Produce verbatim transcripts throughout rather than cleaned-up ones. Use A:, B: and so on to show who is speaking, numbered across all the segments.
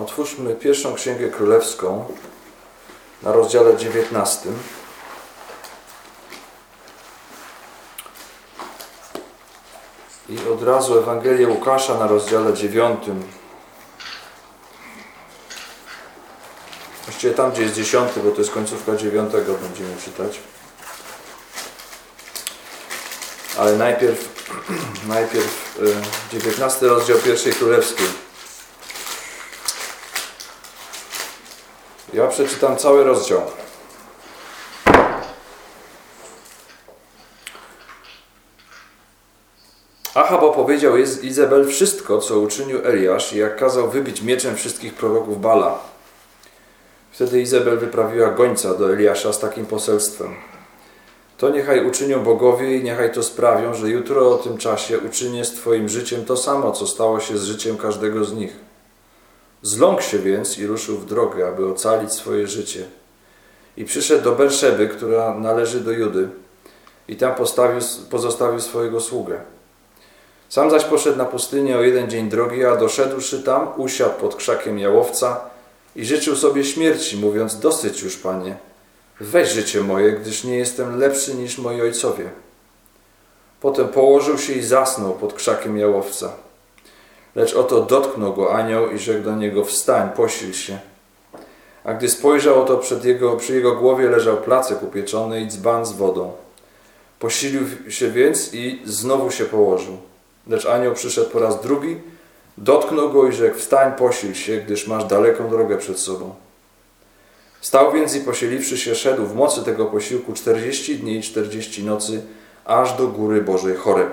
A: Otwórzmy pierwszą Księgę Królewską na rozdziale dziewiętnastym. I od razu Ewangelię Łukasza na rozdziale dziewiątym. Właściwie tam, gdzie jest dziesiąty, bo to jest końcówka dziewiątego, będziemy czytać. Ale najpierw, najpierw dziewiętnasty rozdział pierwszej Królewskiej. Ja przeczytam cały rozdział. Achab opowiedział Izabel wszystko, co uczynił Eliasz i jak kazał wybić mieczem wszystkich proroków Bala. Wtedy Izabel wyprawiła gońca do Eliasza z takim poselstwem. To niechaj uczynią bogowie i niechaj to sprawią, że jutro o tym czasie uczynię z Twoim życiem to samo, co stało się z życiem każdego z nich. Zląkł się więc i ruszył w drogę, aby ocalić swoje życie. I przyszedł do Berszeby, która należy do Judy, i tam postawił, pozostawił swojego sługę. Sam zaś poszedł na pustynię o jeden dzień drogi, a doszedłszy tam, usiadł pod krzakiem jałowca i życzył sobie śmierci, mówiąc: dosyć już, Panie, weź życie moje, gdyż nie jestem lepszy niż moi ojcowie. Potem położył się i zasnął pod krzakiem jałowca. Lecz oto dotknął go anioł i rzekł do niego: wstań, posil się. A gdy spojrzał, oto przed jego, przy jego głowie leżał placek upieczony i dzban z wodą. Posilił się więc i znowu się położył. Lecz anioł przyszedł po raz drugi, dotknął go i rzekł: wstań, posil się, gdyż masz daleką drogę przed sobą. Wstał więc i posieliwszy się, szedł w mocy tego posiłku czterdzieści dni i czterdzieści nocy, aż do góry Bożej Choreb.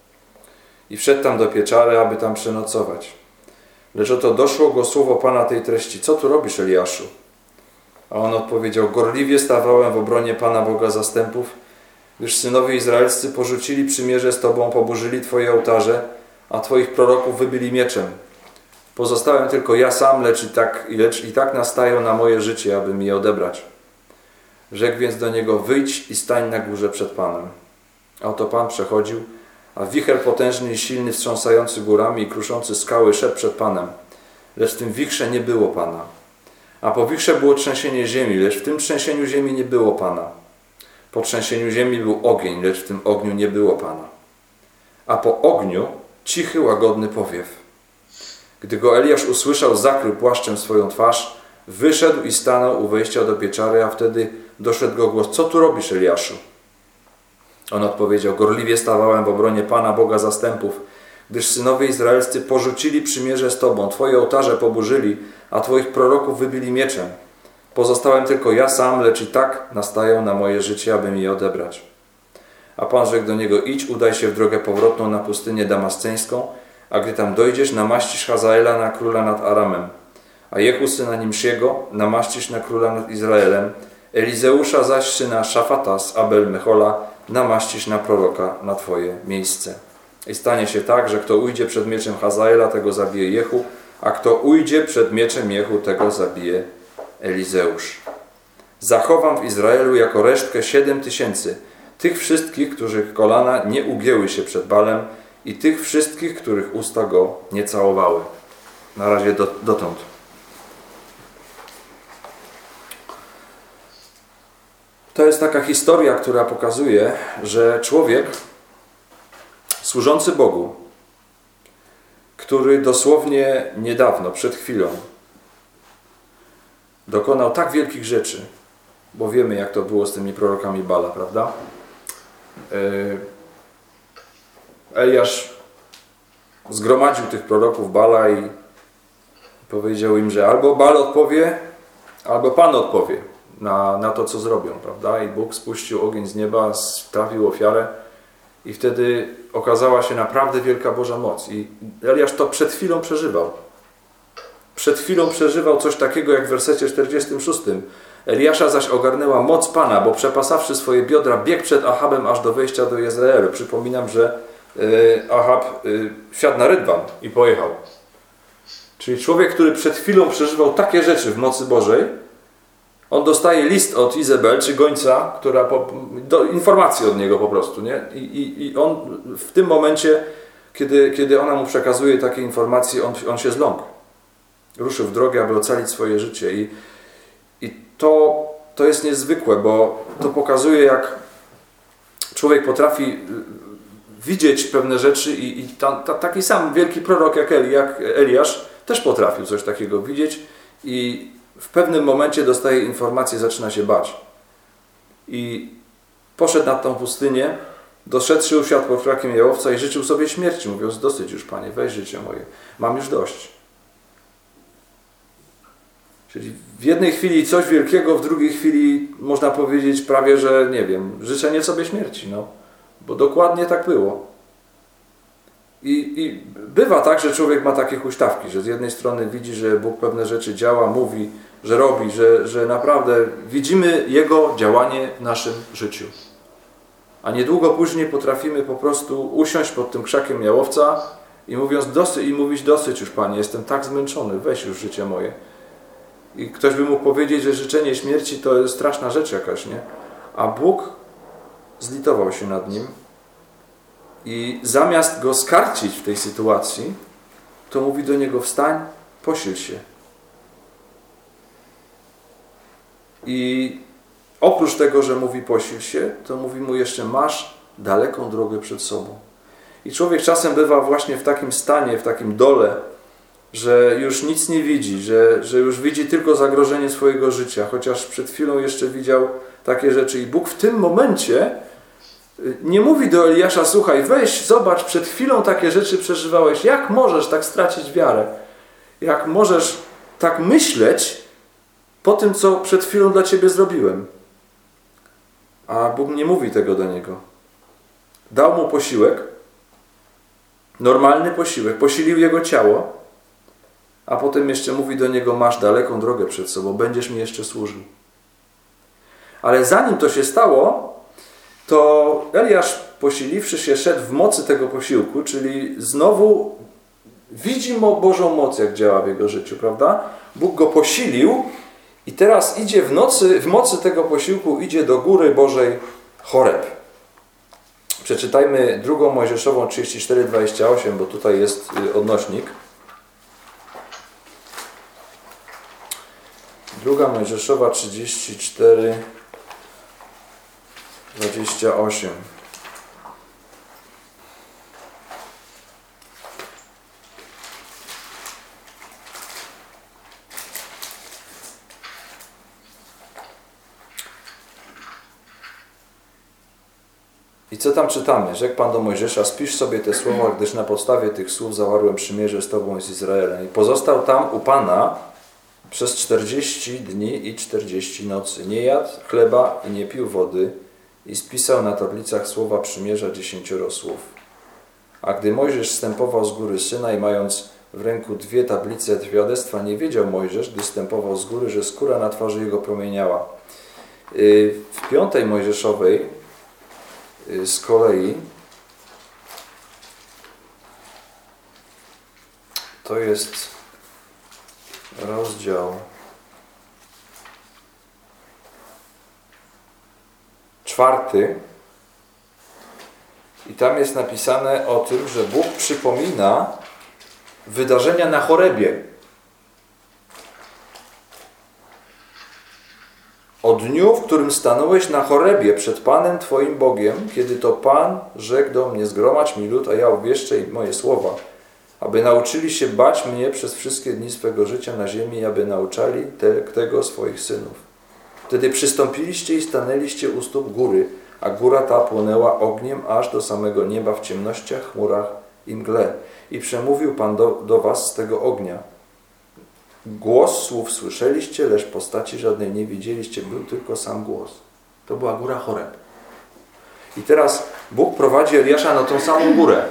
A: I wszedł tam do pieczary, aby tam przenocować. Lecz oto doszło go słowo Pana tej treści: co tu robisz, Eliaszu? A on odpowiedział: gorliwie stawałem w obronie Pana Boga zastępów, gdyż synowie izraelscy porzucili przymierze z Tobą, poburzyli Twoje ołtarze, a Twoich proroków wybili mieczem. Pozostałem tylko ja sam, lecz i tak, lecz i tak nastają na moje życie, aby mi je odebrać. Rzekł więc do niego: wyjdź i stań na górze przed Panem. A oto Pan przechodził, a wicher potężny i silny, wstrząsający górami i kruszący skały, szedł przed Panem. Lecz w tym wichrze nie było Pana. A po wichrze było trzęsienie ziemi, lecz w tym trzęsieniu ziemi nie było Pana. Po trzęsieniu ziemi był ogień, lecz w tym ogniu nie było Pana. A po ogniu cichy, łagodny powiew. Gdy go Eliasz usłyszał, zakrył płaszczem swoją twarz, wyszedł i stanął u wejścia do pieczary, a wtedy doszedł go głos: co tu robisz, Eliaszu? On odpowiedział: gorliwie stawałem w obronie Pana Boga zastępów, gdyż synowie izraelscy porzucili przymierze z Tobą, Twoje ołtarze poburzyli, a Twoich proroków wybili mieczem. Pozostałem tylko ja sam, lecz i tak nastają na moje życie, aby mi je odebrać. A Pan rzekł do niego: idź, udaj się w drogę powrotną na pustynię damasceńską, a gdy tam dojdziesz, namaścisz Hazaela na króla nad Aramem, a Jehu syna Nimsziego namaścisz na króla nad Izraelem, Elizeusza zaś syna Szafata z Abel Mechola namaścisz na proroka na Twoje miejsce. I stanie się tak, że kto ujdzie przed mieczem Hazaela, tego zabije Jehu, a kto ujdzie przed mieczem Jehu, tego zabije Elizeusz. Zachowam w Izraelu jako resztkę siedem tysięcy, tych wszystkich, których kolana nie ugięły się przed Balem, i tych wszystkich, których usta go nie całowały. Na razie do, dotąd. To jest taka historia, która pokazuje, że człowiek służący Bogu, który dosłownie niedawno, przed chwilą dokonał tak wielkich rzeczy, bo wiemy, jak to było z tymi prorokami Bala, prawda? Eliasz zgromadził tych proroków Bala i powiedział im, że albo Bal odpowie, albo Pan odpowie na, na to, co zrobią, prawda? I Bóg spuścił ogień z nieba, sprawił ofiarę i wtedy okazała się naprawdę wielka Boża moc. I Eliasz to przed chwilą przeżywał. Przed chwilą przeżywał coś takiego, jak w wersecie czterdziestym szóstym. Eliasza zaś ogarnęła moc Pana, bo przepasawszy swoje biodra, biegł przed Achabem aż do wejścia do Jezreelu. Przypominam, że Achab wsiadł na rydwan i pojechał. Czyli człowiek, który przed chwilą przeżywał takie rzeczy w mocy Bożej, on dostaje list od Izabel, czy gońca, która po, do, informacje od niego po prostu, nie? I, i, i on w tym momencie, kiedy, kiedy ona mu przekazuje takie informacje, on, on się zląkł. ruszył w drogę, aby ocalić swoje życie. I, i to, to jest niezwykłe, bo to pokazuje, jak człowiek potrafi widzieć pewne rzeczy i, i ta, ta, taki sam wielki prorok jak, Eli, jak Eliasz też potrafił coś takiego widzieć i w pewnym momencie dostaje informację, zaczyna się bać. I poszedł nad tą pustynię, doszedłszy usiadł pod krakiem jałowca i życzył sobie śmierci, mówiąc: dosyć już, Panie, weź życie moje, mam już dość. Czyli w jednej chwili coś wielkiego, w drugiej chwili można powiedzieć prawie, że nie wiem, życzenie sobie śmierci, no. Bo dokładnie tak było. I, I bywa tak, że człowiek ma takie huśtawki, że z jednej strony widzi, że Bóg pewne rzeczy działa, mówi, że robi, że, że naprawdę widzimy Jego działanie w naszym życiu. A niedługo później potrafimy po prostu usiąść pod tym krzakiem jałowca i mówiąc dosyć, i mówić: dosyć już, Panie, jestem tak zmęczony, weź już życie moje. I ktoś by mógł powiedzieć, że życzenie śmierci to jest straszna rzecz jakaś, nie? A Bóg zlitował się nad nim i zamiast go skarcić w tej sytuacji, to mówi do niego: wstań, posil się. I oprócz tego, że mówi posil się, to mówi mu jeszcze: masz daleką drogę przed sobą. I człowiek czasem bywa właśnie w takim stanie, w takim dole, że już nic nie widzi, że, że już widzi tylko zagrożenie swojego życia, chociaż przed chwilą jeszcze widział takie rzeczy. I Bóg w tym momencie nie mówi do Eliasza: słuchaj, weź, zobacz, przed chwilą takie rzeczy przeżywałeś, jak możesz tak stracić wiarę? Jak możesz tak myśleć po tym, co przed chwilą dla ciebie zrobiłem? A Bóg nie mówi tego do niego. Dał mu posiłek, normalny posiłek, posilił jego ciało, a potem jeszcze mówi do niego: masz daleką drogę przed sobą, będziesz mi jeszcze służył. Ale zanim to się stało, to Eliasz, posiliwszy się, szedł w mocy tego posiłku, czyli znowu widzi Bożą moc, jak działa w jego życiu, prawda? Bóg go posilił i teraz idzie w nocy, w mocy tego posiłku idzie do góry Bożej Choreb. Przeczytajmy drugą Mojżeszową trzydzieści cztery, dwadzieścia osiem, bo tutaj jest odnośnik. Druga Mojżeszowa trzydzieści cztery, dwadzieścia osiem. I co tam czytamy? Rzekł Pan do Mojżesza: spisz sobie te słowa, gdyż na podstawie tych słów zawarłem przymierze z Tobą i z Izraelem. I pozostał tam u Pana przez czterdzieści dni i czterdzieści nocy. Nie jadł chleba i nie pił wody i spisał na tablicach słowa przymierza dziesięcioro słów. A gdy Mojżesz zstępował z góry Synaj, mając w ręku dwie tablice świadectwa, nie wiedział Mojżesz, gdy zstępował z góry, że skóra na twarzy jego promieniała. W piątej Mojżeszowej z kolei to jest rozdział czwarty i tam jest napisane o tym, że Bóg przypomina wydarzenia na Chorebie. O dniu, w którym stanąłeś na Chorebie przed Panem Twoim Bogiem, kiedy to Pan rzekł do mnie: zgromadź mi lud, a ja obwieszczę im moje słowa, aby nauczyli się bać mnie przez wszystkie dni swego życia na ziemi, aby nauczali te, tego swoich synów. Wtedy przystąpiliście i stanęliście u stóp góry, a góra ta płonęła ogniem aż do samego nieba w ciemnościach, chmurach i mgle. I przemówił Pan do, do was z tego ognia. Głos słów słyszeliście, lecz postaci żadnej nie widzieliście, był tylko sam głos. To była góra Choreb. I teraz Bóg prowadzi Eliasza na tą samą górę.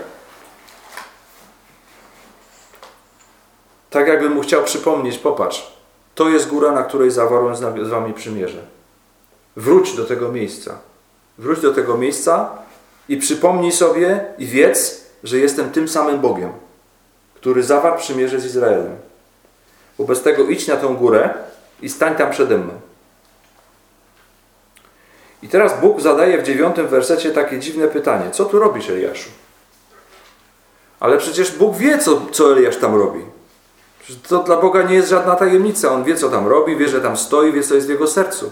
A: Tak jakby mu chciał przypomnieć: popatrz, to jest góra, na której zawarłem z wami przymierze. Wróć do tego miejsca. Wróć do tego miejsca i przypomnij sobie i wiedz, że jestem tym samym Bogiem, który zawarł przymierze z Izraelem. Wobec tego idź na tą górę i stań tam przede mną. I teraz Bóg zadaje w dziewiątym wersecie takie dziwne pytanie: co tu robisz, Eliaszu? Ale przecież Bóg wie, co, co Eliasz tam robi. To dla Boga nie jest żadna tajemnica. On wie, co tam robi, wie, że tam stoi, wie, co jest w jego sercu.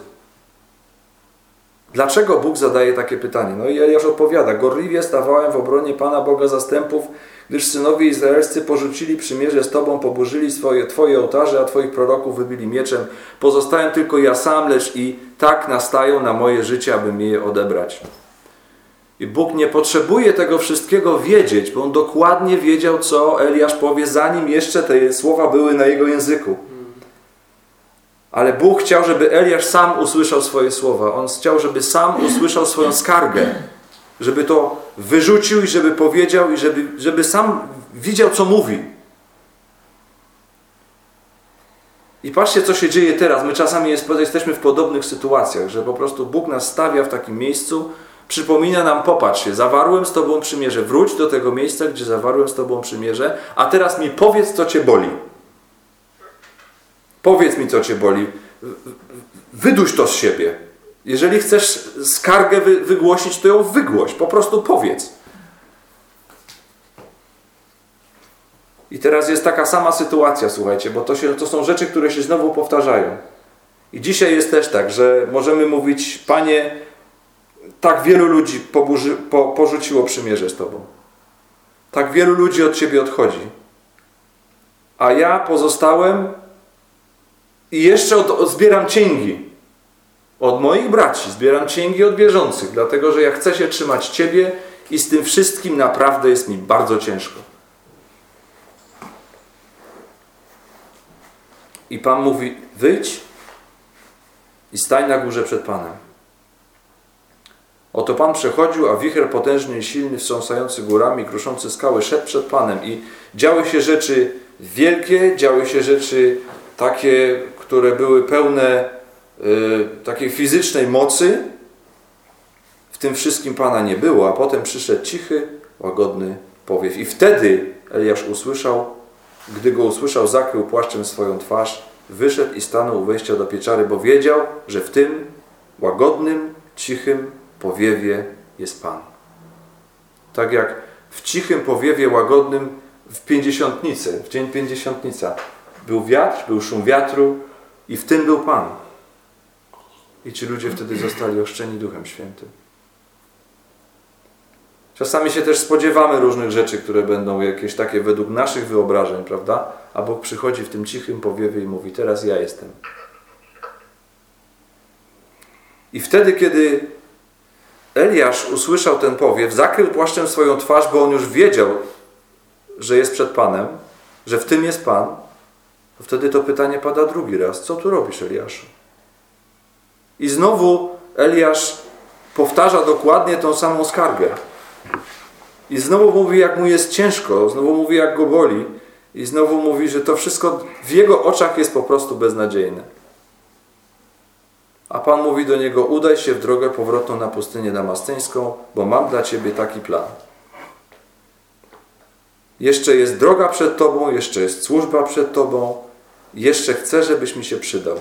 A: Dlaczego Bóg zadaje takie pytanie? No i Eliasz odpowiada: gorliwie stawałem w obronie Pana Boga zastępów, gdyż synowie izraelscy porzucili przymierze z Tobą, poburzyli swoje, Twoje ołtarze, a Twoich proroków wybili mieczem. Pozostałem tylko ja sam, lecz i tak nastają na moje życie, aby mi je odebrać. I Bóg nie potrzebuje tego wszystkiego wiedzieć, bo On dokładnie wiedział, co Eliasz powie, zanim jeszcze te słowa były na jego języku. Ale Bóg chciał, żeby Eliasz sam usłyszał swoje słowa. On chciał, żeby sam usłyszał swoją skargę. Żeby to wyrzucił i żeby powiedział i żeby, żeby sam widział, co mówi. I patrzcie, co się dzieje teraz. My czasami jest, jesteśmy w podobnych sytuacjach, że po prostu Bóg nas stawia w takim miejscu, przypomina nam: popatrz się, zawarłem z Tobą przymierze, wróć do tego miejsca, gdzie zawarłem z Tobą przymierze, a teraz mi powiedz, co Cię boli. Powiedz mi, co Cię boli. Wyduś to z siebie. Jeżeli chcesz skargę wy, wygłosić, to ją wygłoś. Po prostu powiedz. I teraz jest taka sama sytuacja, słuchajcie, bo to, się, to są rzeczy, które się znowu powtarzają. I dzisiaj jest też tak, że możemy mówić: Panie, tak wielu ludzi poburzy, po, porzuciło przymierze z Tobą. Tak wielu ludzi od Ciebie odchodzi. A ja pozostałem i jeszcze od, od, zbieram cięgi. Od moich braci zbieram cięgi od wierzących, dlatego że ja chcę się trzymać Ciebie i z tym wszystkim naprawdę jest mi bardzo ciężko. I Pan mówi: wyjdź i stań na górze przed Panem. Oto Pan przechodził, a wicher potężny i silny, wstrząsający górami, kruszący skały, szedł przed Panem. I działy się rzeczy wielkie, działy się rzeczy takie, które były pełne y, takiej fizycznej mocy. W tym wszystkim Pana nie było, a potem przyszedł cichy, łagodny powiew. I wtedy Eliasz usłyszał, gdy go usłyszał, zakrył płaszczem swoją twarz, wyszedł i stanął u wejścia do pieczary, bo wiedział, że w tym łagodnym, cichym powiewie jest Pan. Tak jak w cichym powiewie łagodnym w pięćdziesiątnicy, w dzień pięćdziesiątnica był wiatr, był szum wiatru i w tym był Pan. I ci ludzie wtedy zostali ochrzczeni Duchem Świętym. Czasami się też spodziewamy różnych rzeczy, które będą jakieś takie według naszych wyobrażeń, prawda? A Bóg przychodzi w tym cichym powiewie i mówi: teraz ja jestem. I wtedy, kiedy Eliasz usłyszał ten powiew, zakrył płaszczem swoją twarz, bo on już wiedział, że jest przed Panem, że w tym jest Pan, to wtedy to pytanie pada drugi raz: co tu robisz, Eliaszu? I znowu Eliasz powtarza dokładnie tą samą skargę. I znowu mówi, jak mu jest ciężko, znowu mówi, jak go boli, i znowu mówi, że to wszystko w jego oczach jest po prostu beznadziejne. A Pan mówi do niego: udaj się w drogę powrotną na pustynię damasceńską, bo mam dla ciebie taki plan. Jeszcze jest droga przed tobą, jeszcze jest służba przed tobą, jeszcze chcę, żebyś mi się przydał.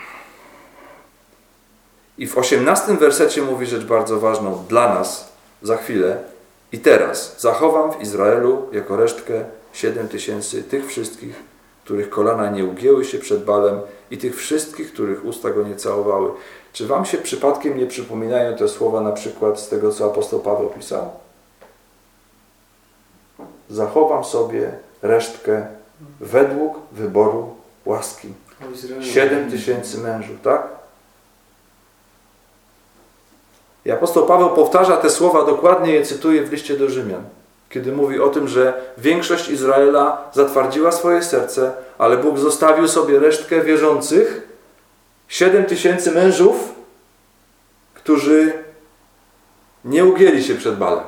A: I w osiemnastym wersecie mówi rzecz bardzo ważną dla nas za chwilę. I teraz zachowam w Izraelu jako resztkę siedem tysięcy tych wszystkich, których kolana nie ugięły się przed Balem, i tych wszystkich, których usta go nie całowały. Czy wam się przypadkiem nie przypominają te słowa na przykład z tego, co apostoł Paweł pisał? Zachowam sobie resztkę według wyboru łaski. Siedem tysięcy mężów, tak? I apostoł Paweł powtarza te słowa, dokładnie je cytuje w liście do Rzymian, kiedy mówi o tym, że większość Izraela zatwardziła swoje serce, ale Bóg zostawił sobie resztkę wierzących, siedem tysięcy mężów, którzy nie ugięli się przed Balem.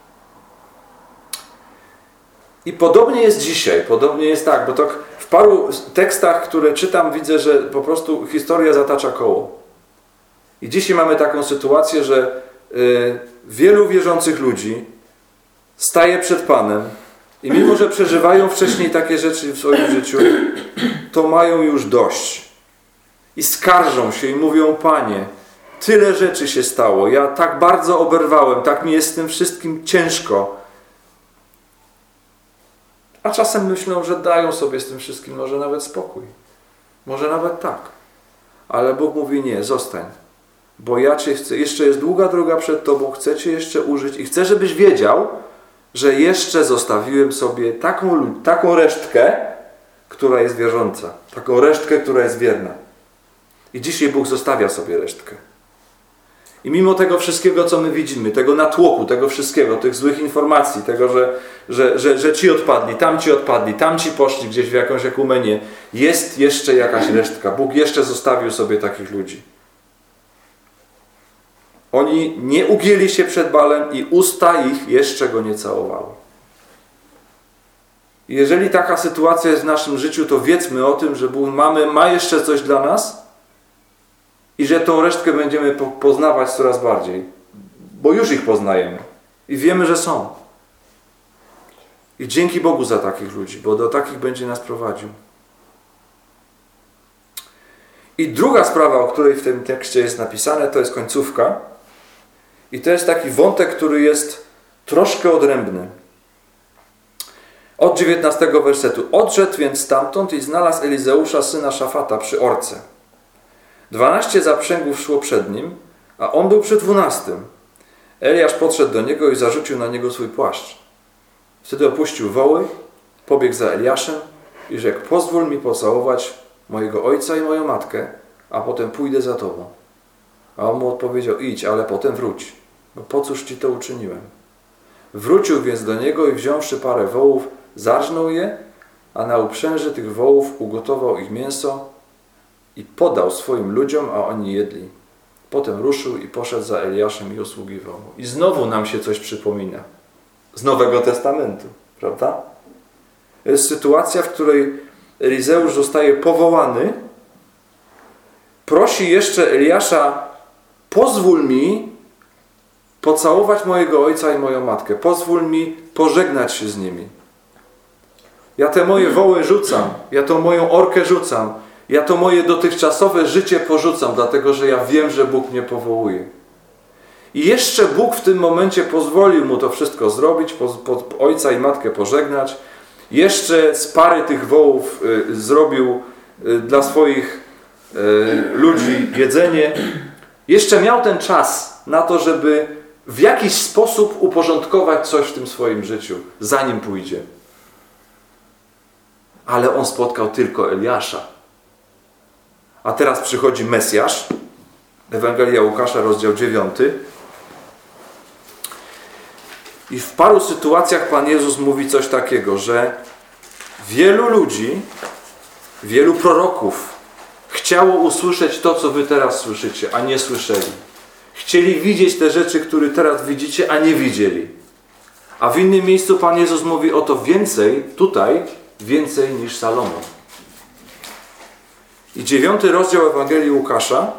A: I podobnie jest dzisiaj, podobnie jest tak, bo tak w paru tekstach, które czytam, widzę, że po prostu historia zatacza koło. I dzisiaj mamy taką sytuację, że y, wielu wierzących ludzi staje przed Panem i mimo, że przeżywają wcześniej takie rzeczy w swoim życiu, to mają już dość. I skarżą się i mówią: Panie, tyle rzeczy się stało, ja tak bardzo oberwałem, tak mi jest z tym wszystkim ciężko. A czasem myślą, że dają sobie z tym wszystkim może nawet spokój. Może nawet tak. Ale Bóg mówi nie, zostań. Bo ja Cię chcę, jeszcze jest długa droga przed Tobą, chcę Cię jeszcze użyć i chcę, żebyś wiedział, że jeszcze zostawiłem sobie taką, taką resztkę, która jest wierząca. Taką resztkę, która jest wierna. I dzisiaj Bóg zostawia sobie resztkę. I mimo tego wszystkiego, co my widzimy, tego natłoku, tego wszystkiego, tych złych informacji, tego, że, że, że, że ci odpadli, tam ci odpadli, tam ci poszli gdzieś w jakąś ekumenię, jest jeszcze jakaś resztka. Bóg jeszcze zostawił sobie takich ludzi. Oni nie ugięli się przed Balem i usta ich jeszcze go nie całowały. I jeżeli taka sytuacja jest w naszym życiu, to wiedzmy o tym, że Bóg mamy, ma jeszcze coś dla nas i że tą resztkę będziemy poznawać coraz bardziej. Bo już ich poznajemy i wiemy, że są. I dzięki Bogu za takich ludzi, bo do takich będzie nas prowadził. I druga sprawa, o której w tym tekście jest napisane, to jest końcówka. I to jest taki wątek, który jest troszkę odrębny. Od dziewiętnastego wersetu. Odszedł więc stamtąd i znalazł Elizeusza, syna Szafata, przy orce. Dwanaście zaprzęgów szło przed nim, a on był przy dwunastym. Eliasz podszedł do niego i zarzucił na niego swój płaszcz. Wtedy opuścił woły, pobiegł za Eliaszem i rzekł: pozwól mi pocałować mojego ojca i moją matkę, a potem pójdę za tobą. A on mu odpowiedział: idź, ale potem wróć, bo po cóż ci to uczyniłem? Wrócił więc do niego i wziąwszy parę wołów, zarżnął je, a na uprzęży tych wołów ugotował ich mięso i podał swoim ludziom, a oni jedli. Potem ruszył i poszedł za Eliaszem i usługiwał mu. I znowu nam się coś przypomina z Nowego Testamentu, prawda? Jest sytuacja, w której Elizeusz zostaje powołany, prosi jeszcze Eliasza: pozwól mi pocałować mojego ojca i moją matkę. Pozwól mi pożegnać się z nimi. Ja te moje woły rzucam. Ja tą moją orkę rzucam. Ja to moje dotychczasowe życie porzucam, dlatego że ja wiem, że Bóg mnie powołuje. I jeszcze Bóg w tym momencie pozwolił mu to wszystko zrobić, po, po, ojca i matkę pożegnać. Jeszcze z pary tych wołów y, zrobił y, dla swoich y, ludzi jedzenie. Jeszcze miał ten czas na to, żeby w jakiś sposób uporządkować coś w tym swoim życiu, zanim pójdzie. Ale on spotkał tylko Eliasza. A teraz przychodzi Mesjasz. Ewangelia Łukasza, rozdział dziewiąty. I w paru sytuacjach Pan Jezus mówi coś takiego, że wielu ludzi, wielu proroków chciało usłyszeć to, co wy teraz słyszycie, a nie słyszeli. Chcieli widzieć te rzeczy, które teraz widzicie, a nie widzieli. A w innym miejscu Pan Jezus mówi o to więcej, tutaj, więcej niż Salomon. I dziewiąty rozdział Ewangelii Łukasza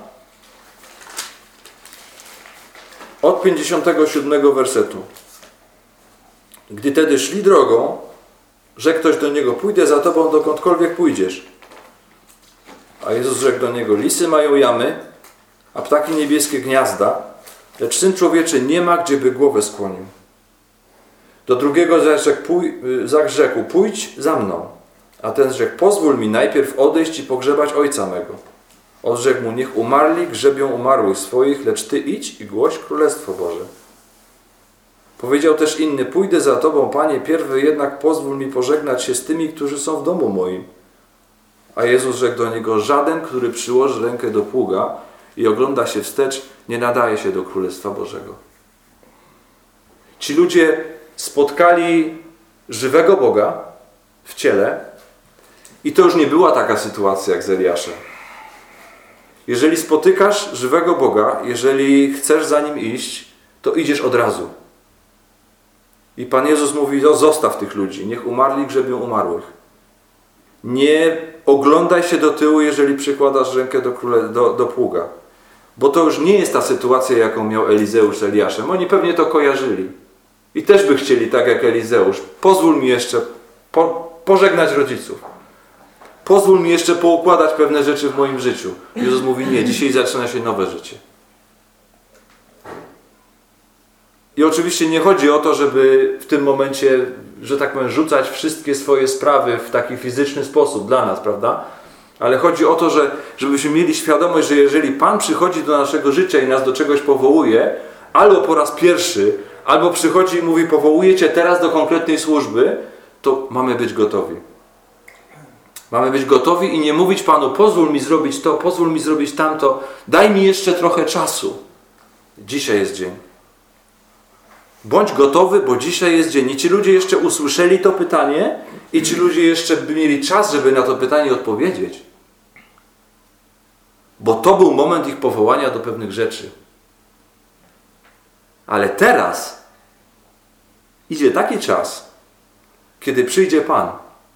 A: od pięćdziesiątego siódmego wersetu. Gdy tedy szli drogą, rzekł ktoś do niego: pójdę za tobą, dokądkolwiek pójdziesz. A Jezus rzekł do niego: lisy mają jamy, a ptaki niebieskie gniazda, lecz Syn Człowieczy nie ma, gdzie by głowę skłonił. Do drugiego zaś rzekł: pójdź za mną. A ten rzekł: pozwól mi najpierw odejść i pogrzebać ojca mego. Odrzekł mu: niech umarli grzebią umarłych swoich, lecz ty idź i głoś Królestwo Boże. Powiedział też inny: pójdę za tobą, Panie, pierwy jednak pozwól mi pożegnać się z tymi, którzy są w domu moim. A Jezus rzekł do niego: żaden, który przyłoży rękę do pługa i ogląda się wstecz, nie nadaje się do Królestwa Bożego. Ci ludzie spotkali żywego Boga w ciele i to już nie była taka sytuacja jak z Eliaszem. Jeżeli spotykasz żywego Boga, jeżeli chcesz za Nim iść, to idziesz od razu. I Pan Jezus mówi: no, zostaw tych ludzi, niech umarli grzebią umarłych. Nie oglądaj się do tyłu, jeżeli przykładasz rękę do, króle, do, do pługa. Bo to już nie jest ta sytuacja, jaką miał Elizeusz z Eliaszem. Oni pewnie to kojarzyli. I też by chcieli, tak jak Elizeusz: pozwól mi jeszcze po, pożegnać rodziców. Pozwól mi jeszcze poukładać pewne rzeczy w moim życiu. Jezus mówi: nie, dzisiaj zaczyna się nowe życie. I I oczywiście nie chodzi o to, żeby w tym momencie, że tak powiem, rzucać wszystkie swoje sprawy w taki fizyczny sposób dla nas, prawda? Ale chodzi o to, że, żebyśmy mieli świadomość, że jeżeli Pan przychodzi do naszego życia i nas do czegoś powołuje, albo po raz pierwszy, albo przychodzi i mówi, powołuje Cię teraz do konkretnej służby, to mamy być gotowi. Mamy być gotowi i nie mówić Panu, pozwól mi zrobić to, pozwól mi zrobić tamto, daj mi jeszcze trochę czasu. Dzisiaj jest dzień. Bądź gotowy, bo dzisiaj jest dzień. I ci ludzie jeszcze usłyszeli to pytanie i ci ludzie jeszcze by mieli czas, żeby na to pytanie odpowiedzieć. Bo to był moment ich powołania do pewnych rzeczy. Ale teraz idzie taki czas, kiedy przyjdzie Pan.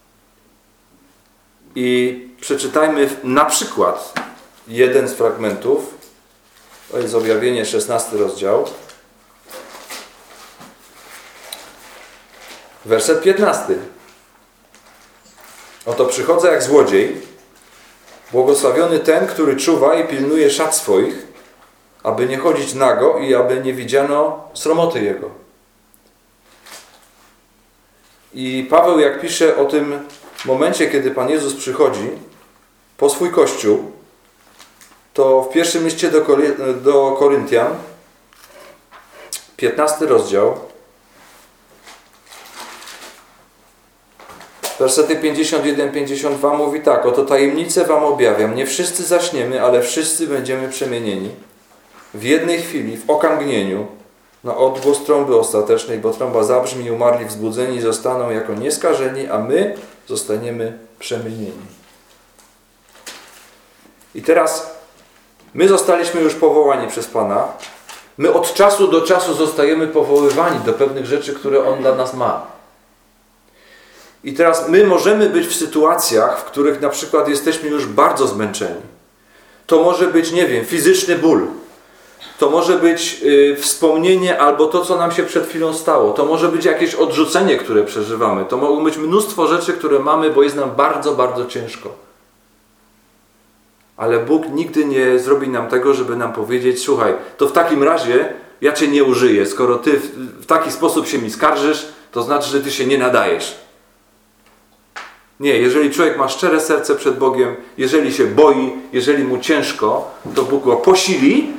A: I przeczytajmy na przykład jeden z fragmentów. To jest Objawienie, szesnasty rozdział. Werset piętnasty. Oto przychodzę jak złodziej, błogosławiony ten, który czuwa i pilnuje szat swoich, aby nie chodzić nago i aby nie widziano sromoty jego. I Paweł, jak pisze o tym momencie, kiedy Pan Jezus przychodzi po swój Kościół, to w pierwszym liście do, do Koryntian, piętnasty rozdział, wersety pięćdziesiąt jeden pięćdziesiąt dwa mówi tak: oto tajemnicę wam objawiam, nie wszyscy zaśniemy, ale wszyscy będziemy przemienieni w jednej chwili, w okamgnieniu, na odgłos trąby ostatecznej, bo trąba zabrzmi i umarli wzbudzeni zostaną jako nieskażeni, a my zostaniemy przemienieni. I teraz my zostaliśmy już powołani przez Pana. My od czasu do czasu zostajemy powoływani do pewnych rzeczy, które On dla nas ma. I teraz my możemy być w sytuacjach, w których na przykład jesteśmy już bardzo zmęczeni. To może być, nie wiem, fizyczny ból. To może być y, wspomnienie albo to, co nam się przed chwilą stało. To może być jakieś odrzucenie, które przeżywamy. To mogą być mnóstwo rzeczy, które mamy, bo jest nam bardzo, bardzo ciężko. Ale Bóg nigdy nie zrobi nam tego, żeby nam powiedzieć: słuchaj, to w takim razie ja Cię nie użyję. Skoro Ty w, w taki sposób się mi skarżysz, to znaczy, że Ty się nie nadajesz. Nie, jeżeli człowiek ma szczere serce przed Bogiem, jeżeli się boi, jeżeli mu ciężko, to Bóg go posili,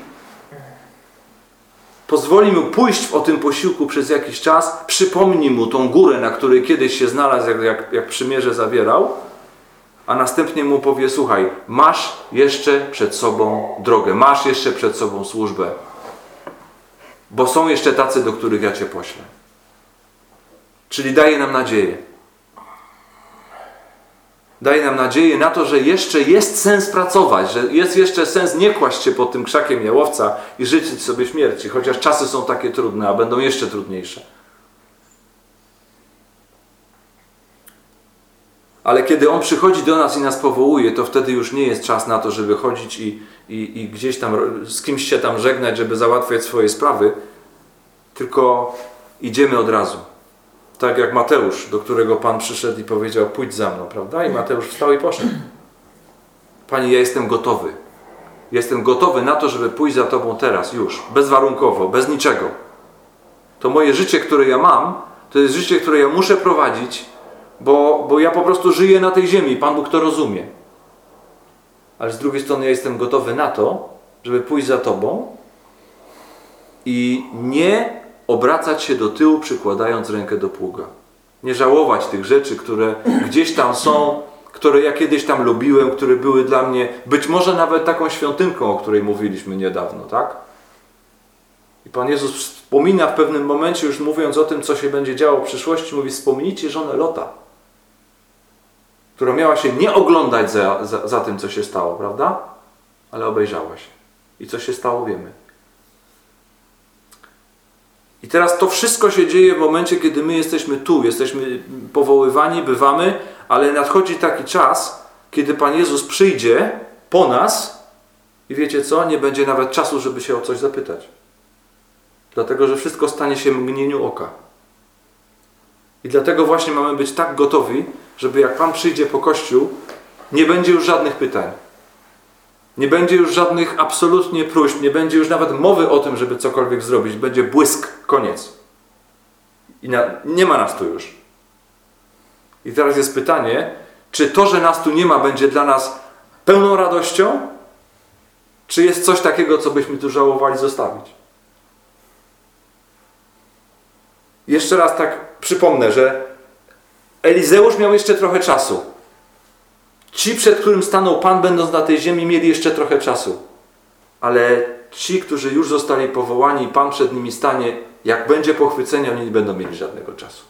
A: pozwoli mu pójść w o tym posiłku przez jakiś czas, przypomni mu tą górę, na której kiedyś się znalazł, jak, jak, jak przymierze zawierał, a następnie mu powie: słuchaj, masz jeszcze przed sobą drogę, masz jeszcze przed sobą służbę, bo są jeszcze tacy, do których ja Cię poślę. Czyli daje nam nadzieję. Daje nam nadzieję na to, że jeszcze jest sens pracować, że jest jeszcze sens nie kłaść się pod tym krzakiem jałowca i życzyć sobie śmierci, chociaż czasy są takie trudne, a będą jeszcze trudniejsze. Ale kiedy On przychodzi do nas i nas powołuje, to wtedy już nie jest czas na to, żeby chodzić i, i, i gdzieś tam z kimś się tam żegnać, żeby załatwiać swoje sprawy, tylko idziemy od razu. Tak jak Mateusz, do którego Pan przyszedł i powiedział: pójdź za mną, prawda? I Mateusz wstał i poszedł. Panie, ja jestem gotowy. Jestem gotowy na to, żeby pójść za Tobą teraz, już, bezwarunkowo, bez niczego. To moje życie, które ja mam, to jest życie, które ja muszę prowadzić, bo, bo ja po prostu żyję na tej ziemi. Pan Bóg to rozumie. Ale z drugiej strony ja jestem gotowy na to, żeby pójść za Tobą i nie obracać się do tyłu, przykładając rękę do pługa. Nie żałować tych rzeczy, które gdzieś tam są, które ja kiedyś tam lubiłem, które były dla mnie być może nawet taką świątynką, o której mówiliśmy niedawno, tak? I Pan Jezus wspomina w pewnym momencie, już mówiąc o tym, co się będzie działo w przyszłości, mówi: wspomnijcie żonę Lota, która miała się nie oglądać za, za, za tym, co się stało, prawda? Ale obejrzała się. I co się stało, wiemy. I teraz to wszystko się dzieje w momencie, kiedy my jesteśmy tu, jesteśmy powoływani, bywamy, ale nadchodzi taki czas, kiedy Pan Jezus przyjdzie po nas i wiecie co? Nie będzie nawet czasu, żeby się o coś zapytać. Dlatego, że wszystko stanie się w mgnieniu oka. I dlatego właśnie mamy być tak gotowi, żeby jak Pan przyjdzie po Kościół, nie będzie już żadnych pytań. Nie będzie już żadnych absolutnie próśb, nie będzie już nawet mowy o tym, żeby cokolwiek zrobić. Będzie błysk, koniec. I na, nie ma nas tu już. I teraz jest pytanie, czy to, że nas tu nie ma, będzie dla nas pełną radością? Czy jest coś takiego, co byśmy tu żałowali zostawić? Jeszcze raz tak przypomnę, że Elizeusz miał jeszcze trochę czasu. Ci, przed którym stanął Pan, będąc na tej ziemi, mieli jeszcze trochę czasu. Ale ci, którzy już zostali powołani i Pan przed nimi stanie, jak będzie pochwycenie, oni nie będą mieli żadnego czasu.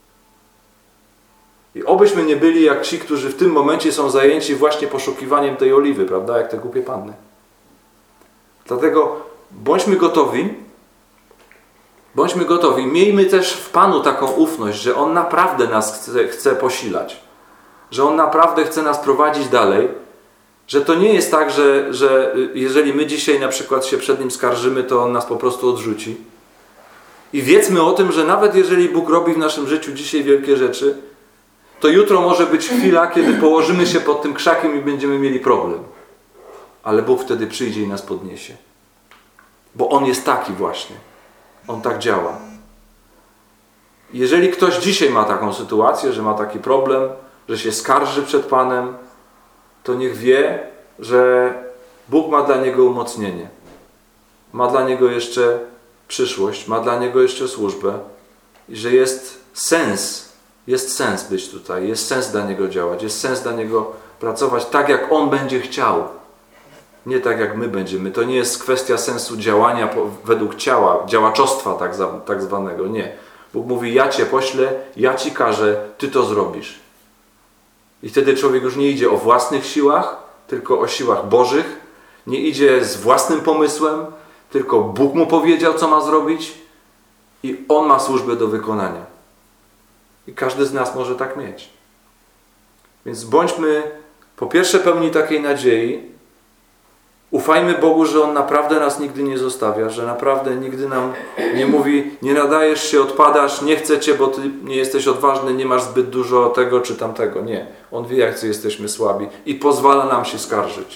A: I obyśmy nie byli jak ci, którzy w tym momencie są zajęci właśnie poszukiwaniem tej oliwy, prawda? Jak te głupie panny. Dlatego bądźmy gotowi, bądźmy gotowi. Miejmy też w Panu taką ufność, że On naprawdę nas chce, chce posilać. Że On naprawdę chce nas prowadzić dalej. Że to nie jest tak, że, że jeżeli my dzisiaj na przykład się przed Nim skarżymy, to On nas po prostu odrzuci. I wiedzmy o tym, że nawet jeżeli Bóg robi w naszym życiu dzisiaj wielkie rzeczy, to jutro może być chwila, kiedy położymy się pod tym krzakiem i będziemy mieli problem. Ale Bóg wtedy przyjdzie i nas podniesie. Bo On jest taki właśnie. On tak działa. Jeżeli ktoś dzisiaj ma taką sytuację, że ma taki problem, że się skarży przed Panem, to niech wie, że Bóg ma dla niego umocnienie. Ma dla niego jeszcze przyszłość, ma dla niego jeszcze służbę i że jest sens, jest sens być tutaj, jest sens dla niego działać, jest sens dla niego pracować tak, jak on będzie chciał. Nie tak, jak my będziemy. To nie jest kwestia sensu działania według ciała, działaczostwa tak, za, tak zwanego. Nie. Bóg mówi, ja Cię poślę, ja Ci każę, Ty to zrobisz. I wtedy człowiek już nie idzie o własnych siłach, tylko o siłach Bożych. Nie idzie z własnym pomysłem, tylko Bóg mu powiedział, co ma zrobić i On ma służbę do wykonania. I każdy z nas może tak mieć. Więc bądźmy po pierwsze pełni takiej nadziei. Ufajmy Bogu, że On naprawdę nas nigdy nie zostawia, że naprawdę nigdy nam nie mówi, nie nadajesz się, odpadasz, nie chcę Cię, bo Ty nie jesteś odważny, nie masz zbyt dużo tego czy tamtego. Nie. On wie, jak jesteśmy słabi i pozwala nam się skarżyć.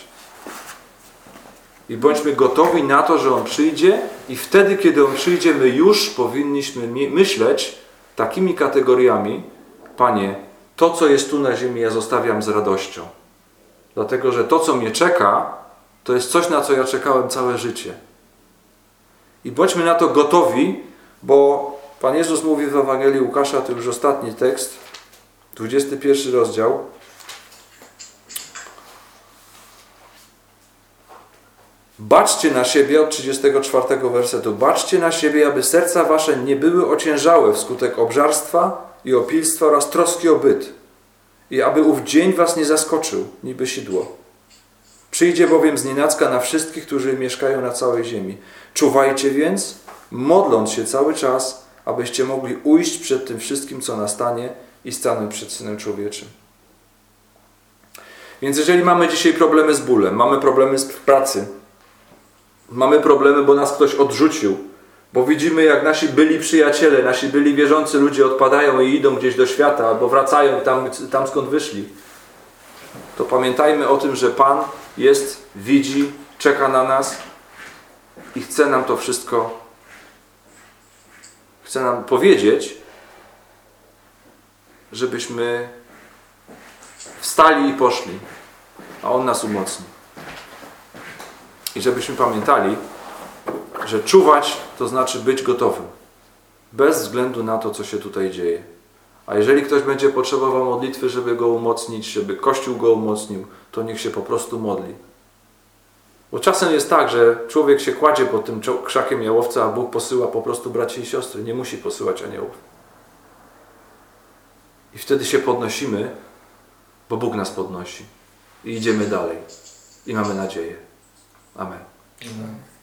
A: I bądźmy gotowi na to, że On przyjdzie i wtedy, kiedy On przyjdzie, my już powinniśmy myśleć takimi kategoriami, Panie, to, co jest tu na ziemi, ja zostawiam z radością. Dlatego, że to, co mnie czeka, to jest coś, na co ja czekałem całe życie. I bądźmy na to gotowi, bo Pan Jezus mówi w Ewangelii Łukasza, to już ostatni tekst, dwudziesty pierwszy rozdział. Baczcie na siebie, od trzydziestego czwartego wersetu, baczcie na siebie, aby serca wasze nie były ociężałe wskutek obżarstwa i opilstwa oraz troski o byt. I aby ów dzień was nie zaskoczył, niby sidło. Przyjdzie bowiem znienacka na wszystkich, którzy mieszkają na całej ziemi. Czuwajcie więc, modląc się cały czas, abyście mogli ujść przed tym wszystkim, co nastanie i stanąć przed Synem Człowieczym. Więc jeżeli mamy dzisiaj problemy z bólem, mamy problemy z pracy, mamy problemy, bo nas ktoś odrzucił, bo widzimy, jak nasi byli przyjaciele, nasi byli wierzący ludzie odpadają i idą gdzieś do świata, albo wracają tam, tam skąd wyszli, to pamiętajmy o tym, że Pan jest, widzi, czeka na nas i chce nam to wszystko, chce nam powiedzieć, żebyśmy wstali i poszli, a On nas umocni. I żebyśmy pamiętali, że czuwać to znaczy być gotowym, bez względu na to, co się tutaj dzieje. A jeżeli ktoś będzie potrzebował modlitwy, żeby go umocnić, żeby Kościół go umocnił, to niech się po prostu modli. Bo czasem jest tak, że człowiek się kładzie pod tym krzakiem jałowca, a Bóg posyła po prostu braci i siostry. Nie musi posyłać aniołów. I wtedy się podnosimy, bo Bóg nas podnosi. I idziemy dalej. I mamy nadzieję. Amen. Amen.